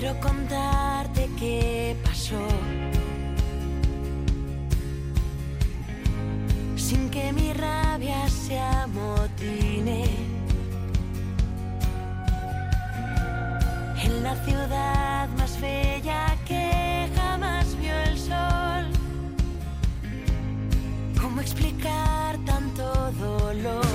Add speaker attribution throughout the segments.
Speaker 1: Quiero contarte qué pasó, sin que mi rabia se amotine. En la ciudad más bella que jamás vio el sol. ¿Cómo explicar tanto dolor?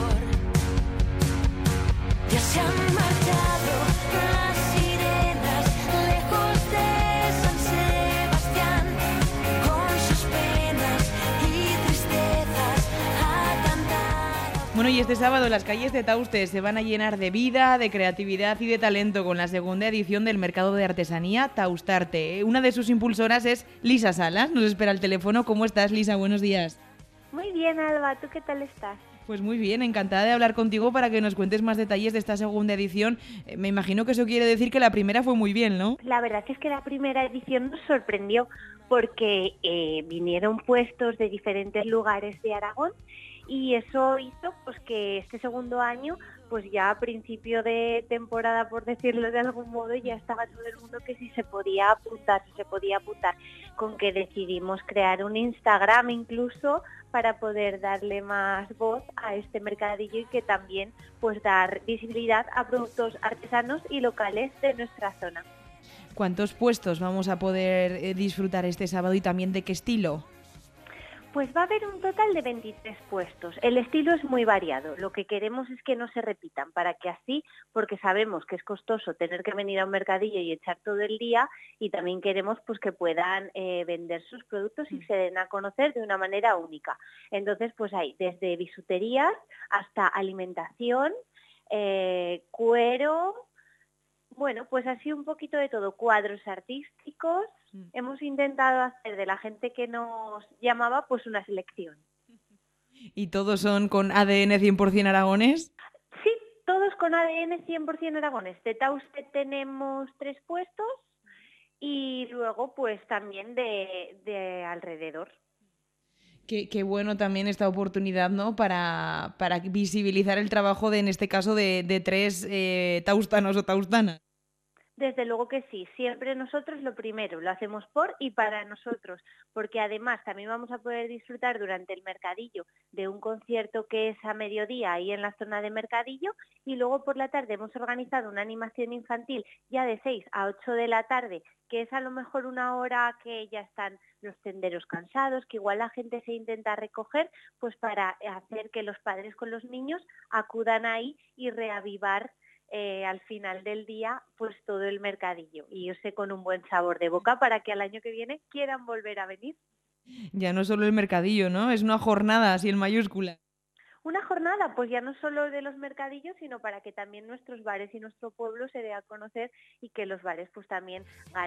Speaker 1: Ya se han marchado las sirenas lejos de San Sebastián, con sus penas y tristezas a cantar.
Speaker 2: Bueno, y este sábado las calles de Tauste se van a llenar de vida, de creatividad y de talento con la segunda edición del mercado de artesanía Taustarte. Una de sus impulsoras es Lisa Salas, nos espera al teléfono. ¿Cómo estás, Lisa? Buenos días.
Speaker 3: Muy bien, Alba, ¿tú qué tal estás?
Speaker 2: Pues muy bien, encantada de hablar contigo para que nos cuentes más detalles de esta segunda edición. Me imagino que eso quiere decir que la primera fue muy bien, ¿no?
Speaker 3: La verdad es que la primera edición nos sorprendió porque vinieron puestos de diferentes lugares de Aragón y eso hizo pues que este segundo año, pues ya a principio de temporada, por decirlo de algún modo, ya estaba todo el mundo que si se podía apuntar, con que decidimos crear un Instagram incluso para poder darle más voz a este mercadillo y que también pues dar visibilidad a productos artesanos y locales de nuestra zona.
Speaker 2: ¿Cuántos puestos vamos a poder disfrutar este sábado y también de qué estilo?
Speaker 3: Pues va a haber un total de 23 puestos. El estilo es muy variado. Lo que queremos es que no se repitan, para que así, porque sabemos que es costoso tener que venir a un mercadillo y echar todo el día, y también queremos pues que puedan vender sus productos y se den a conocer de una manera única. Entonces, pues hay desde bisuterías hasta alimentación, cuero, bueno, pues así un poquito de todo, cuadros artísticos. Hemos intentado hacer de la gente que nos llamaba pues una selección.
Speaker 2: ¿Y todos son con ADN 100% aragonés?
Speaker 3: Sí, todos con ADN 100% aragonés. De Tauste tenemos 3 puestos y luego pues también de alrededor.
Speaker 2: Qué bueno también esta oportunidad, ¿no? Para visibilizar el trabajo en este caso de 3 taustanos o taustanas.
Speaker 3: Desde luego que sí, siempre nosotros lo primero, lo hacemos por y para nosotros, porque además también vamos a poder disfrutar durante el mercadillo de un concierto que es a mediodía ahí en la zona de mercadillo, y luego por la tarde hemos organizado una animación infantil ya de 6 a 8 de la tarde, que es a lo mejor una hora que ya están los tenderos cansados, que igual la gente se intenta recoger, pues para hacer que los padres con los niños acudan ahí y reavivar al final del día pues todo el mercadillo y irse con un buen sabor de boca para que al año que viene quieran volver a venir.
Speaker 2: Ya no solo el mercadillo, ¿no? Es una jornada así en mayúscula.
Speaker 3: Una jornada, pues ya no solo de los mercadillos, sino para que también nuestros bares y nuestro pueblo se dé a conocer y que los bares pues también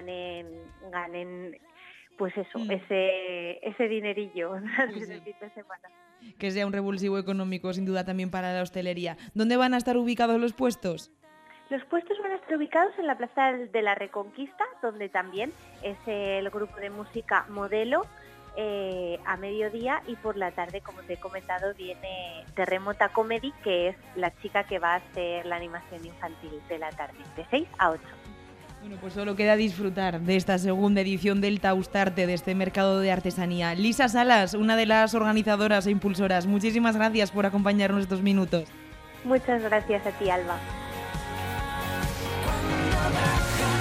Speaker 3: ganen pues eso, ese dinerillo antes del fin de semana.
Speaker 2: Que sea un revulsivo económico, sin duda, también para la hostelería. ¿Dónde van a estar ubicados los puestos?
Speaker 3: Los puestos van a estar ubicados en la Plaza de la Reconquista, donde también es el grupo de música Modelo a mediodía, y por la tarde, como te he comentado, viene Terremota Comedy, que es la chica que va a hacer la animación infantil de la tarde, de 6 a 8.
Speaker 2: Bueno, pues solo queda disfrutar de esta segunda edición del Taustarte, de este mercado de artesanía. Lisa Salas, una de las organizadoras e impulsoras, muchísimas gracias por acompañarnos estos minutos.
Speaker 3: Muchas gracias a ti, Alba.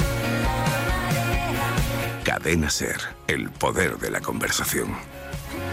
Speaker 4: Cadena SER, el poder de la conversación.